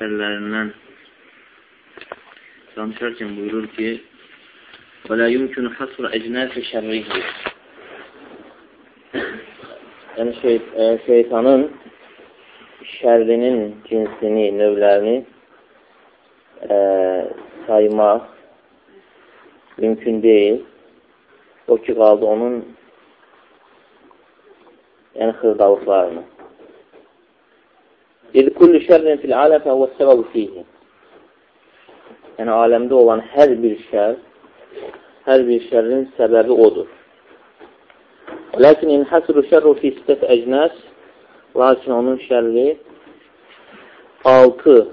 şərlərindən danışarkən buyurur ki, وَلَا يُمْكِنُ حَصْرَ اَجْنَاسِ شَرِّهِ Yəni şeytanın şərrinin cinsini, növlərini saymaq mümkün deyil. O ki, qaldı onun xırdalıqlarını. İz kullu şərrin fil aləm fəhvə səbəbu fihi. Yəni, aləmdə olan hər bir şərrin səbəbi odur. Lakin inhasru şərru fi sittət əcnəs, lakin onun şərri 6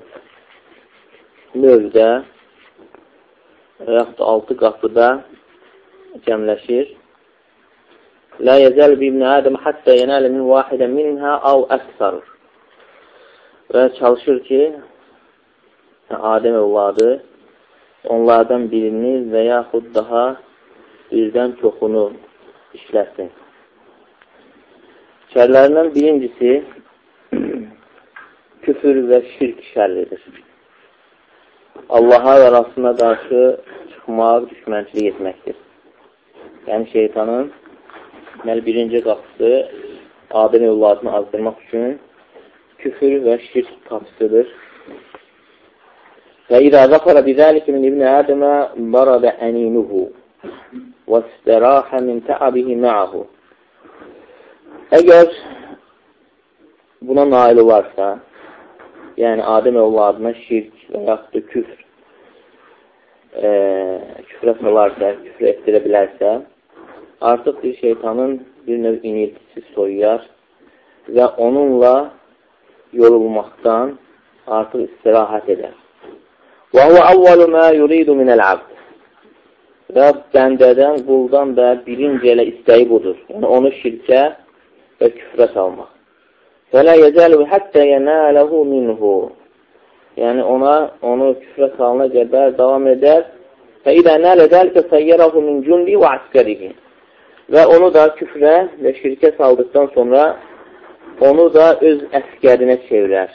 növdə və yaxud 6 qapıda cəmləşir. La yəzəl bi ibn Adəm hattə yenələ min vahidə minhə av əksar. Və çalışır ki, Adəm övladı onlardan birini və yaxud daha birdən çoxunu işləsin. Şərlərindən birincisi küfür və şirk şərridir. Allaha və Rasuluna qarşı çıxmaq, düşmənçilik etməkdir. Yəni şeytanın birinci qapısı Adəm övladını azdırmaq üçün küfür və şirk qapısıdır. Və İzə zəfərə bizəlikə min ibn Ədəmə baradə əninuhu və istərahə min təəbihi mə'ahu. Əgər buna nail olarsa, yəni Adəm övladına şirk və yaxud da küfrə salarsa, küfr etdirə bilərsə, artıq bir şeytanın bir növ iniltisi soyuyar və onunla yorulmaqdan artıq istirahət edər. وَهُوَ أَوَّلُ مَا يُرِيدُ مِنَ الْعَبْدِ. Və bəndədən, quldan da birinci elə istəyi budur. Yəni, onu şirkə və küfrə salmaq. فَلَا يَزَالُ حَتَّى يَنَالَهُ مِنْهُ. Yəni, onu küfrə salına qədər davam edər. فَإِذَا نَالَ ذَلْكَ سَيَّرَهُ مِنْ جُنْدِ وَعَسْكَرِهِ. Və onu da küfrə və şirkə saldıqdan sonra onu da öz əskərinə çevirər.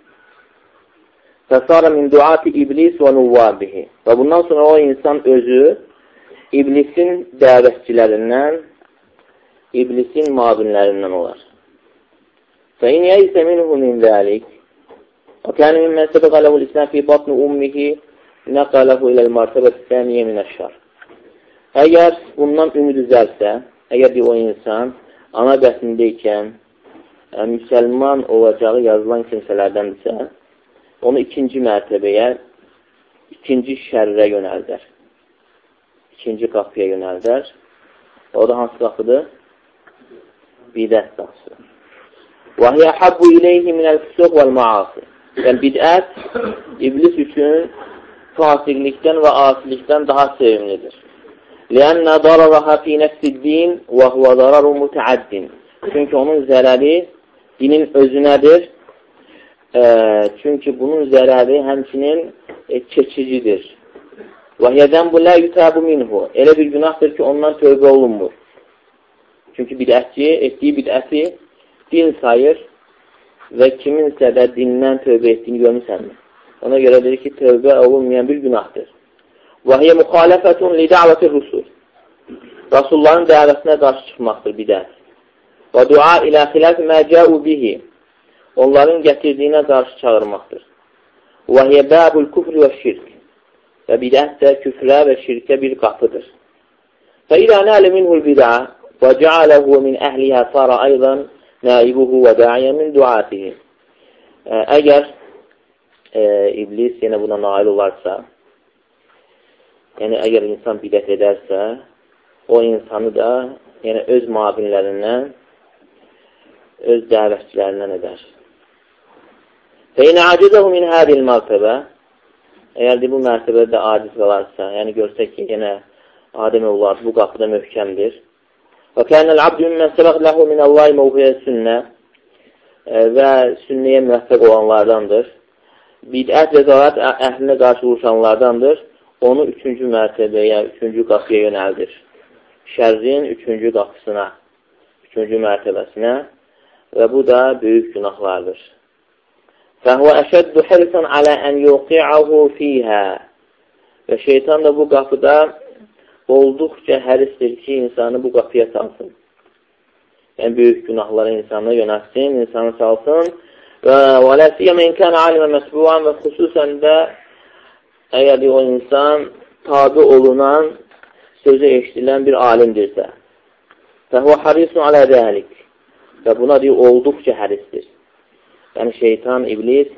Fəsara min duati iblis və nuvvabihi. Və bundan sonra o insan özü iblisin dəvətçilərindən, iblisin mabinlərindən olar. Fəin yəysə minhu min zəlik və kəni min məsəbəqə ləhul İslam fi batnu ummihi nəqələhu iləl martəbət səmiyyə minəşşar. Əgər bundan ümid üzərsə, əgər o insan ana bətnindəykən müsəlman olacağı yazılan kimsələrdəndirsə, onu ikinci mərtəbəyə, ikinci şərrə yönəldər. İkinci qapıya yönəldər. O da hansı qapıdır? Bidət qapısı. وَهِيَ حَبُّ إِلَيْهِ مِنَ الْفُسُوقِ وَالْمَعَاصِ. Yəni, bidət iblis üçün fasiqlikdən və asilikdən daha sevimlidir. لِأَنَّ ضَرَرَهَا فِي نَفْسِ الدِّينِ وَهُوَ ضَرَرُ مُتَعَدٍ. Çünki onun zərəri dinin özünədir. Çünki bunun zərəri həmçinin keçicidir. وَهِيَ ذَنْبُ لَا يُتَابُ مِنْهُ. Elə bir günahdır ki, ondan tövbə olunmur. Çünki bidətçi etdiyi bidəti din sayır və kiminsə də dindən tövbə etdiyini görmüsənmi? Ona görə deyir ki, tövbə olunmayan bir günahdır. وَهِيَ مُخَالَفَةٌ لِدَعْوَةِ الرُّسُولِ. Rasulların dəvəsinə qarşı çıxmaqdır bidət. وَدُعَا إِلَى خِلَافِ مَا جَاءُوا بِهِ. Onların gətirdiyinə qarşı çağırmaqdır. وَهِيَ بَابُ الْكُفْرِ وَالشِّرْكِ. Və bidət də küfrə və şirkə bir qapıdır. فَإِذَا نَالَ مِنْهُ الْبِدْعَ وَجَعَلَهُ مِنْ أَهْلِهَا صَارَ أَيْضًا نَائِبُهُ وَدَاعِيًا مِنْ دُعَاتِهِ. Əgər iblis yenə buna nail olarsa, yəni əgər insan bidət edərsə, o insanı da yəni öz mabinlərindən, öz dəvətçilərindən edər. فَإِنَ عَجِزَهُ مِنْ هَذِهِ الْمَرْتَبَةِ. Əgər bu mərtəbədə aciz qalarsa, yəni görsək ki, yenə Adəm övladı bu qapıda möhkəmdir. وَكَانَ الْعَبْدُ مِنْ سَبَقْ لَهُ مِنَ اللّٰهِ مَوْفِيَ sünnə və sünnəyə müvəffəq olanlardandır. Bidət və zəlat əhlinə qarşı vuruşanlardandır. Onu üçüncü mərtəbəyə, üçüncü qapıya yönəldir. Şərrin üçüncü qapısına, üçüncü mərtəbəsinə və bu da böyük günahlardır. فَهُوَ أَشَدُّ حِرْصًا عَلَى أَنْ يُوقِعَهُ فِيهَا Və şeytan da bu qapıda olduqca hərisdir ki, insanı bu qapıya salsın. Yəni, böyük günahlara insanı yönətsin, insanı salsın. Və وَلَسِيَمَ اِنْ كَانَ عَلِمَ مَسْبُوعًا Və xüsusən də əgər o insan tabi olunan, sözü eşidilən bir alimdirsə. فَهُوَ حَرِيصٌ عَلَى ذَلِكِ Və buna olduqca hərisdir. Yəni, şeytan, iblis,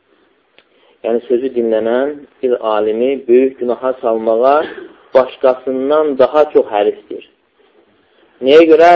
yəni sözü dinlənən bir alimi böyük günaha salmağa başqasından daha çox hərisdir. Nəyə görə?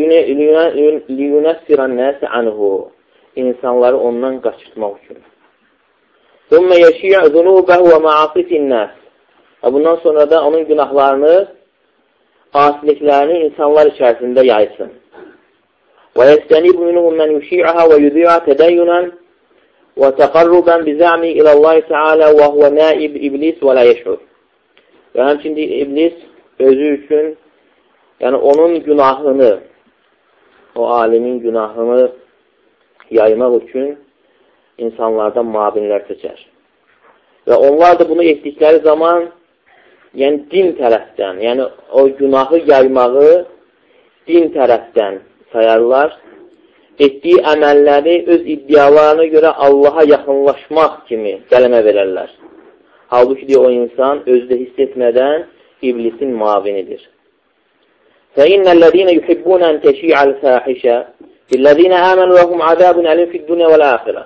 لِيُنَسِّرَ النَّاسِ عَنْهُ İnsanları ondan qaçırtmaq üçün. ثُمَّ يَشِيعُ ذُنُوبَهُ وَمَعَصِفِ النَّاسِ Bundan sonra da onun günahlarını, asiliklərini insanlar içərisində yaysın. وَيَسْتَنِبُ مِنْهُمْ مَنْ يُشِيعَهَا وَيُذِيعَ تَدَيُّنًا وَتَقَرُّبًا بِزَعْمِ إِلَى اللّٰهِ تَعَالَى وَهُوَ نَائِبْ إِبْلِيسِ وَلَا يَشْعُرُ Və həmçində iblis özü üçün, yəni onun günahını, o alimin günahını yaymaq üçün insanlardan mabinlər seçər. Və onlar da bunu etdikləri zaman, yəni din tərəfdən, yəni o günahı yaymağı din tərəfdən sayarlar. Etdiyi əməlləri öz iddialarına görə Allaha yaxınlaşmaq kimi qələmə verərlər. Halbuki o insan özdə hiss etmədən iblisin mavinidir. فَإِنَّ الَّذ۪ينَ يُحِبُّونَ أَنْ تَشِيعَ الْفَاحِشَةِ بِالَّذ۪ينَ آمَنُوا وَهُمْ عَذَابٌ أَلِيمٌ فِي الدُّنْيَا وَالْآخِرَةِ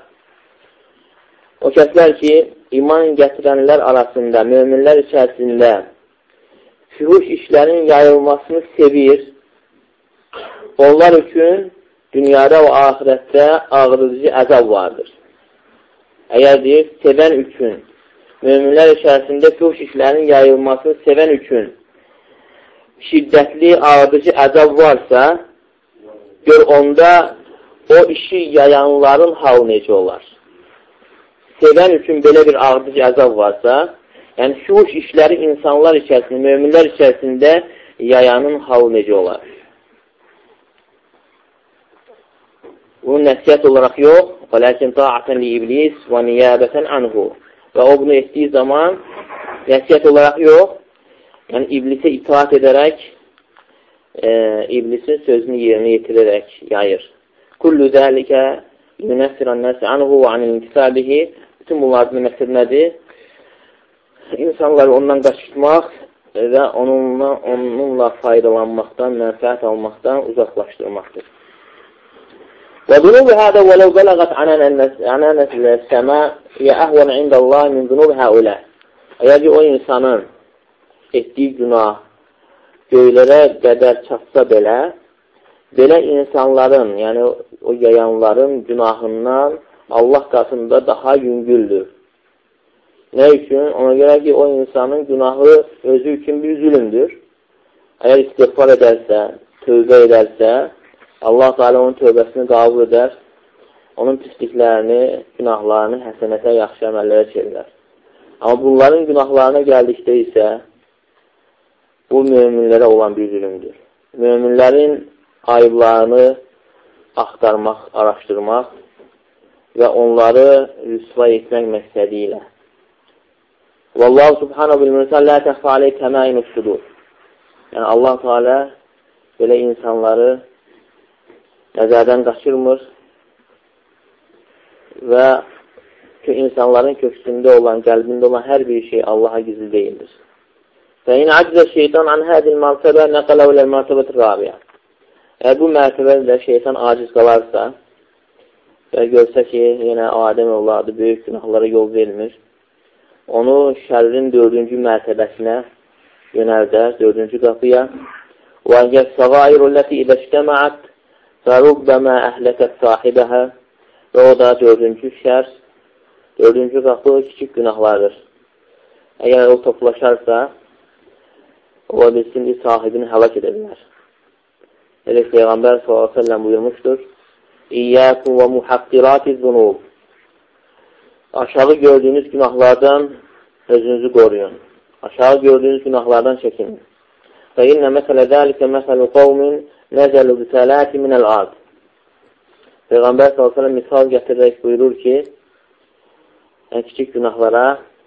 O kəslər ki, iman gətirənlər arasında, möminlər içərisində fühuş işlərin yayılmasını sevir, onlar üçün dünyada və ahirətdə ağrıdıcı əzab vardır. Əgər deyir, sevən üçün, möminlər içərisində fühuş işlərin yayılmasını sevən üçün şiddətli, ağrıdıcı əzab varsa, gör onda o işi yayanların halı necə olar? Sevən üçün belə bir ağrıdıcı əzab varsa, yəni fühuş işləri insanlar içərisində, möminlər içərisində yayanın halı necə olar? Bunun nəsiyyət olaraq yox, وَلَكِنْ طَاعَةً لِإِبْلِيسِ وَنِيَابَةً عَنْهُ Və o bunu etdiyi zaman nəsiyyət olaraq yox, yəni iblisə itaat edərək, iblisin sözünü yerinə yetirərək yayır. كُلُّ ذَٰلِكَ يُنَسِّرَ النَّاسِ عَنْهُ وَعَنِ الْاِنْتِسَابِهِ Bütün bunlardan məqsəd nədir? İnsanları ondan qaçırtmaq və onunla faydalanmaqdan, mənfəət almaqdan uzaqlaşdırmaqdır. وذنوب هذا ولو بلغت عنانة السماء هي أهون عند الله من ذنوب هؤلاء Əgər o insanın etdiyi günah göylərə qədər çatsa belə, belə insanların, yəni o yayanların günahından Allah qatında daha yüngüldür. Nə üçün? Ona görə ki, o insanın günahı özü üçün bir zülümdür. Əgər istiğfar edərsə, tövbə edərsə, Allah Teala onun tövbəsini qəbul edər, onun pisliklərini, günahlarını həsənətə, yaxşı əməllərə çevirər. Amma bunların günahlarına gəldikdə isə bu möminlərə olan bir zülümdür. Möminlərin ayıblarını axtarmaq, araşdırmaq və onları rüsva etmək məqsədi ilə. Vallahu subhanahu bil-mürsal la təxfə aleyh kəməin usudur. Yəni Allah Teala belə insanları nəzərdən qaçırmır və ki, insanların köksündə olan, qəlbində olan hər bir şey Allaha gizli deyildir. Və in acizə şeytan an hədil mərtəbə nəqələv ilə mərtəbət rabiyə. Əgər bu mərtəbədə şeytan aciz qalarsa və görsə ki, yenə Adəm evladı böyük günahlara yol vermir, onu şərrin 4-cü mərtəbəsinə yönəldər, 4-cü qapıya. Və yəs-səğairulləti idəştəməət فَرُبَّمَا əhləkət sahibəhə Və o da 4-cü şər, 4-cü qapı kiçik günahlardır. Əgər o toplaşarsa, o bilsin ki, sahibini həlak edə bilər. Elə Peyğəmbər s.ə.v buyurmuşdur, İyyəkum və muhaqqirati-zunub Aşağı gördüyünüz günahlardan özünüzü qoruyun. Aşağı gördüyünüz günahlardan çəkinin. فَإِنَّ مَثَلَ ذَٰلِكَ مَثَلُ قَوْمٍ نَزَلُ بِثَلَاتِ مِنَ الْعَرْضِ Peyğəmbər s.ə.v misal gətirərək buyurur ki, yəni kiçik günahlara,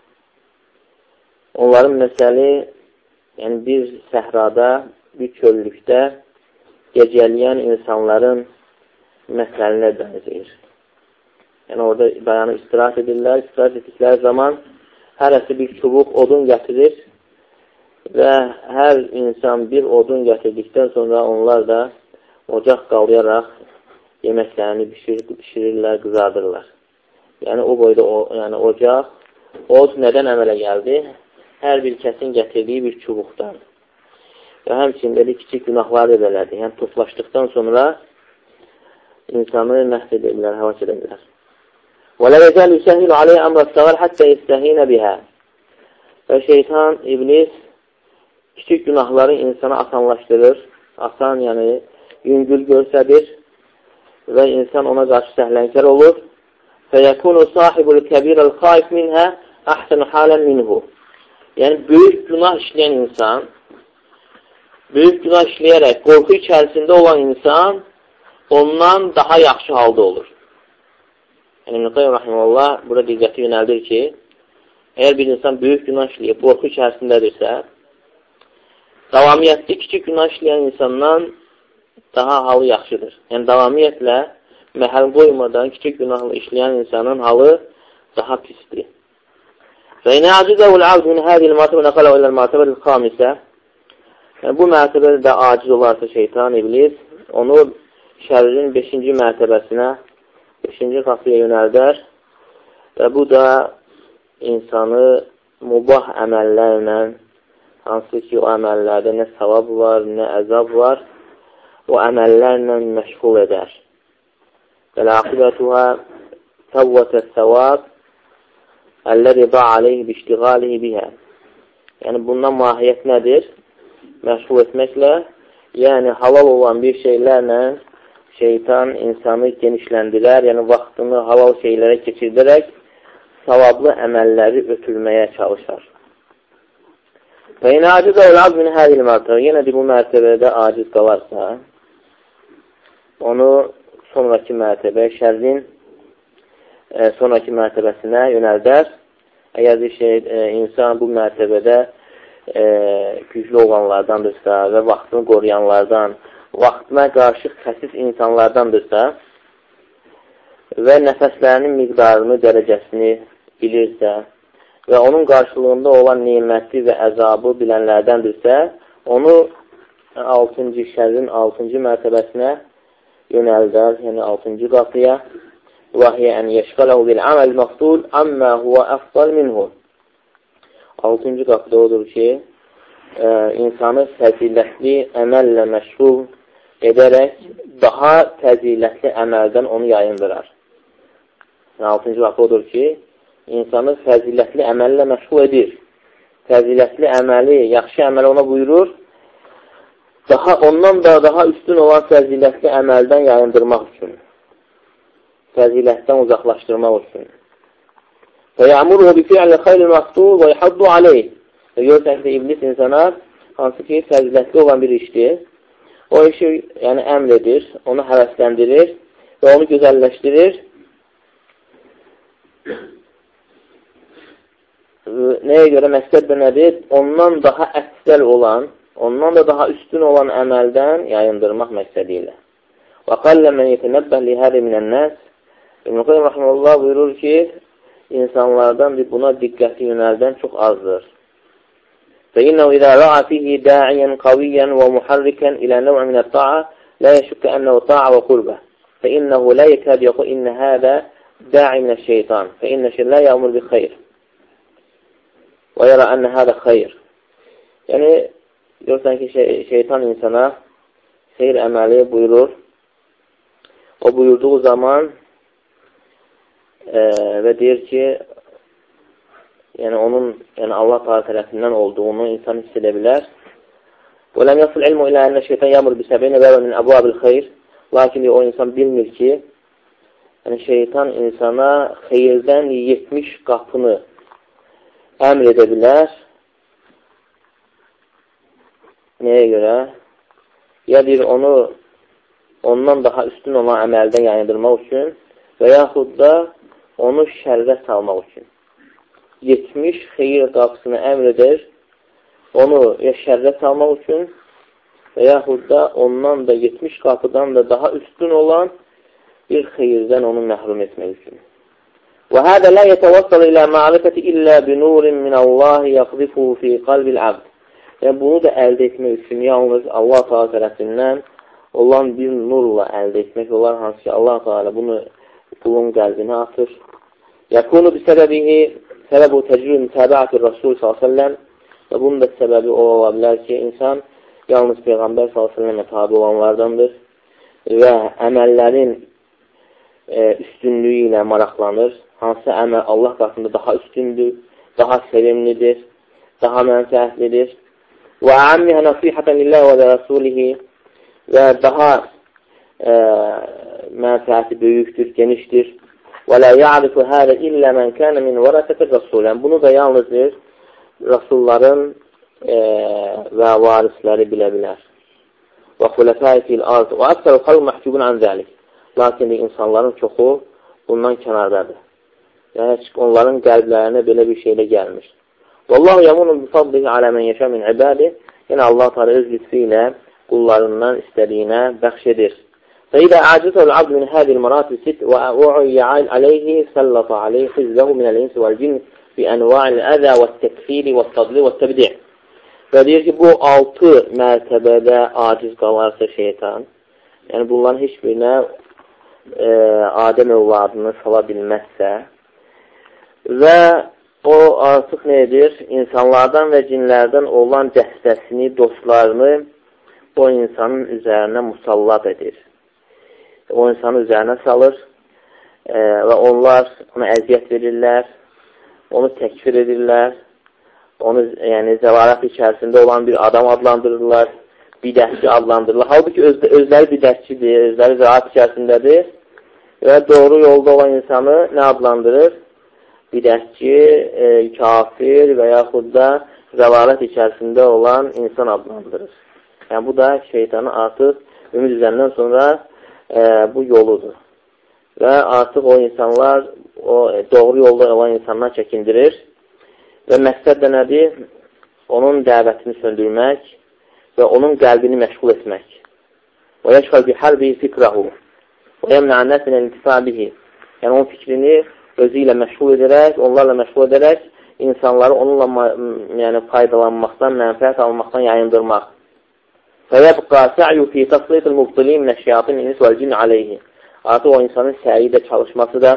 onların məsəli, yəni bir səhrada, bir çöllükdə gecələyən insanların məsəlinə bənzəyir. Yəni orada dayanıb istirahat edirlər, istirahat etdikləri zaman hərəsi bir çubuq odun gətirir və hər insan bir odun gətirdikdən sonra onlar da ocaq qalayaraq yeməklərini bişirirlər, qızardırlar. Yəni o boyda yəni ocaq, od nədən əmələ gəldi? Hər bir kəsin gətirdiyi bir çubuqdan. Və həmçinin belə kiçik günahlar da belədir. Yəni toplaşdıqdan sonra insanı məhv edirlər, həlak edirlər. وَلَا يَزَالُ يُسَهِّلُ عَلَيْهِ أَمْرَ الصَّغَارِ حَتَّى يَسْتَهِينَ بِهَا. Və şeytan, iblis kiçik günahları insana asanlaşdırır. Asan, yəni yüngül görsədir və insan ona qarşı səhlənkar olur. فَيَكُونُ صَاحِبُ الْكَبِيرَ الْخَائِفْ مِنْهَا أَحْسَنُ حَالًا مِنْهُ. Yəni böyük günah işləyən insan, böyük günah işləyərək qorxu içərisində olan insan ondan daha yaxşı halda olur. Yəni İbn-i Rahimullah burada diqqəti yönəldir ki, əgər bir insan böyük günah işləyib, qorxu içərisindədirsə, davamiyyətli kiçik günah işləyən insandan daha halı yaxşıdır. Yəni davamiyyətlə məhəl qoymadan kiçik günahlı işləyən insanın halı daha pisdir. Və inə acizəvul avd min hədil mərtəbə nəqələv ilə mərtəbəl xamisə. Yəni bu mərtəbədə də aciz olarsa şeytan, iblis, onu şərrin 5-ci mərtəbəsinə, 5-ci qapıya yönəldər və bu da insanı mubah əməllərlə, hansı ki o əməllərdə nə savab var, nə əzab var, o əməllərlə məşğul edər. Və ləqibətuhə təvvətə səvab əlləri da aleyhi biştiğalihi bihə. Yəni bundan mahiyyət nədir? Məşğul etməklə, yəni halal olan bir şeylərlə şeytan insanı genişləndirər, yəni vaxtını halal şeylərə keçirdirək savablı əməlləri ötürməyə çalışar. Və inə acizə ol-az min hədil mərtəbə. Yenə də bu mərtəbədə aciz qalarsa, onu sonraki mərtəbə, şərrin sonraki mərtəbəsinə yönəldər. Əgər insan bu mərtəbədə güclü olanlardandırsa və vaxtını qoruyanlardan, vaxtına qarşı xəsis insanlardandırsa və nəfəslərinin miqdarını, dərəcəsini bilirsə və onun qarşılığında olan neməti və əzabı bilənlərdəndirsə, onu 6-cı şərrin 6-cı mərtəbəsinə yönəldər, yəni 6-cı qapıya. وَهِيَ أَنْ يَشْغَلَهُ بِالْعَمَلِ مَفْضُولِ أَمَّا هُوَ أَفْضَلْ مِنْهُ. 6-cı qapıda odur ki, insanı fəzilətli əməllə məşğul edərək daha fəzilətli əməldən onu yayındırar. 6-cı qapı odur ki, insanı fəzilətli əməllə məşğul edir. Fəzilətli əməli, yaxşı əməli ona buyurur, ondan da daha üstün olan fəzilətli əməldən yayındırmaq üçün. Fəzilətdən uzaqlaşdırmaq üçün. فَيَعْمُرُهُ بِفِعْلِ خَيْرِ الْمَقْتُولِ وَيْحَضُّ عَلَيْهِ. Görürsən ki, iblis insana hansı ki, fəzilətli olan bir işdir. O işi yəni, əmr edir, onu həvəsləndirir və onu gözəlləşdirir. Nəyə görə? Məqsəd də nədir? Ondan daha əfsəl olan, ondan da daha üstün olan əməldən yayındırmaq məqsədi ilə. وَقَلَّ مَنْ يَتَنَبَّهْ لِهَذِ مِنَ النَّاسِ. İbn-i Qayyim Rahimullah buyurur ki, insanlardan buna diqqəti yönəldən çox azdır. فَإِنَّهُ إِذَا رَعَ فِيهِ دَاعِيًا قَوِيًّا وَمُحَرِّكًا إِلَى نَوْعٍ مِنَ الطَّاعَةِ لَا يَشُكَّ أَنَّهُ طَاعَةٌ وَقُرْبَةٌ فَإِنَّهُ لَا يَكَادُ يَقُولُ إِنَّ هَذَا دَاعٍ مِنَ الشَّيْطَانِ فَإِنَّ الشَّيْطَانَ لَا يَأْمُرُ بِخَيْرٍ وَيَرَى أَنَّ هَذَا خَيْرٌ. Yəni, görürsən ki, şeytan insana xeyr əməli buyurur. O buyurduğu zaman və deyir ki, yəni onun Allah Teala tərəfindən olduğunu insan hiss edə bilər. وَلَمْ يَصِلْ عِلْمُ إِلَى أَنَّ الشَّيْطَانَ يَأْمُرُ بِسَبْعِينَ بَابًا مِنْ أَبْوَابِ الْخَيْرِ. Lakin o insan bilmir ki, yəni şeytan insana xeyirdən 70 qapını əmr edə bilər. Nəyə görə? Ya deyir, onu ondan daha üstün olan əməldən yayındırmaq üçün və yaxud da onu şərrə salmaq üçün. 70 xeyir qapısını əmr edir, onu ya şərrə salmaq üçün və yaxud da ondan da 70 qapıdan da daha üstün olan bir xeyirdən onu məhrum etmək üçün. وهذا لا يتوصل إلى معرفة إلا بنور من الله يقذفه في قلب العبد. Yəni, bunu da əldə etmək üçün yalnız Allah Teala tərəfindən olan bir nurla əldə etmək olar, hansı ki Allah Teala bunu kulun qəlbinə atır. Yakunu bisəbəbihi səbəbu təcrüb mütəbəəti Rasul s.ə.v. Və bunun da səbəbi o ola bilər ki, insan yalnız Peyğəmbər s.ə.və tabi olanlardandır və əməllərin üstünlüyü ilə maraqlanır. Hansı əməl Allah qatında daha üstündür, daha sevimlidir, daha mənfəətlidir. Və əmmihə nasihətən lilləh və rəsulihi və daha mənfəəti böyükdür, genişdir. Və lə ya'rifu hələ illə mən kənə min vərəsətir rəsul. Yəni, bunu da yalnızdır Rasulların və varisləri bilə bilər. Və xulefəi fil arz və əksər xalq məhcubun ən zəlik. Lakin insanların çoxu bundan kənardadır. Yəni, onların qəlblərinə belə bir şeylə gəlmiş. Vallahu yəmunun bifadlihi alə mən yeşə min ibadi. Yəni, Allah Teala öz lütfü ilə qullarından istədiyinə bəxş edir. فإذا أعجزه العبد من هذه المراتب الست وأعي عليه سلط عليه حزبه من الإنس والجن بأنواع الأذى والتكفير والتضليل والتبديع. Və deyir ki, bu 6 mərtəbədə aciz qalarsa şeytan, yəni bunların heç birinə Adəm övladını sala bilməzsə və o artıq nə edir? İnsanlardan və cinlərdən olan dəstəsini, dostlarını o insanın üzərinə musallat edir. O insanın üzərinə salır və onlar ona əziyyət verirlər, onu təkfir edirlər, onu yəni zəvarat içərisində olan bir adam adlandırırlar, bidətçi adlandırırlar. Halbuki özləri bidətçidir, özləri zəvarat içərisindədir və doğru yolda olan insanı nə adlandırır? Bidətçi, kafir və yaxud da zəvarat içərisində olan insan adlandırır. Yəni bu da şeytanı artıq ümid üzərindən sonra bu yoludur. Və artıq o insanlar, o doğru yolda olan insanlar çəkindirir və məqsəd də nədir? Onun dəvətini söndürmək və onun qəlbini məşğul etmək. Və yəşğəl bi hərbi fikrahu və yəmnə'ən nəsinə intifabihi. Yəni, onun fikrini özü ilə məşğul edərək, onlarla məşğul edərək insanları onunla faydalanmaqdan, mənfəət almaqdan yayındırmaq. فَيَبْقَى سَعْيُ فِي تَصْلِيقِ الْمُبْطِلِينَ مِنَ الشَّيَاطِينِ الْإِنسِ وَالْجِنِّ عَلَيْهِ. Artıq o insanın səyi də, çalışması da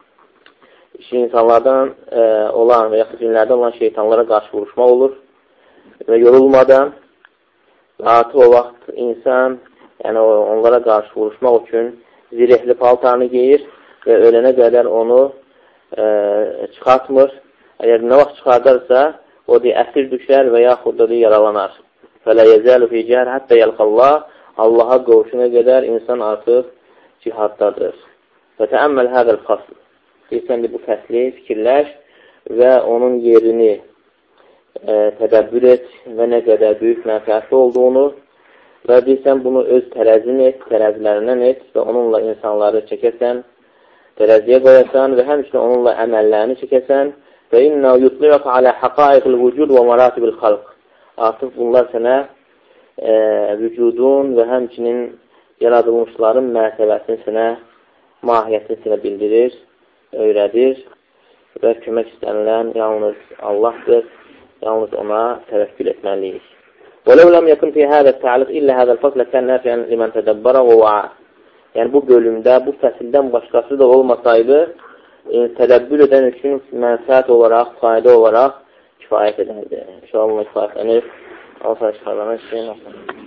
insanlardan olan və yaxud cinlərdən olan şeytanlara qarşı vuruşmaq olur və yorulmadan artıq o vaxt insan yəni onlara qarşı vuruşmaq üçün zirehli paltarını geyir və ölənə qədər onu çıxartmır. Əgər nə vaxt çıxardarsa, o əsir düşər və yaxud da yaralanar. فَلَا يَزَالُ فِي جَهْرِ حَتَّى يَلْقَ اللّٰهِ. Allaha qovuşuna qədər insan artıq cihaddadır. فَتَأَمَّلْ هَذَا الْفَصْلِ. Deyirsən bu fəsli fikirləş və onun yerini tədəbbür et və nə qədər böyük mənfəətli olduğunu və deyirsən bunu öz tərəzin et, tərəzlərindən et və onunla insanları çəkəsən, tərəziyə qoyasan və həmçinin onunla əməllərini çəkəsən və اِنَّهُ يُطْلِعَكَ عَلَى حَقَائِقِ الْوُجُودِ وَمَرَاتِبِ الْخَلْقِ. Artıq bunlar sənə vücudun və həmçinin yaradılmışların mərtəbəsini sənə, mahiyyətini sənə bildirir, öyrədir və kömək istənilən yalnız Allahdır, yalnız ona təvəkkül etməliyik. وَلَوْ لَمْ يَكُنْ فِي هَذَا التَّعْلِقِ إِلَّا هَذَا الْفَصْلَ كَانَ نَافِعًا لِمَنْ تَدَبَّرَ وَوَعَى. Yəni bu bölümdə, bu fəsildən başqası da olmasaydı, tədəbbür edən üçün mənfəət olaraq, fayda olaraq kifayət edərdi. İnşallah kifayətlənir. Allah çıxarlamaq istəyən.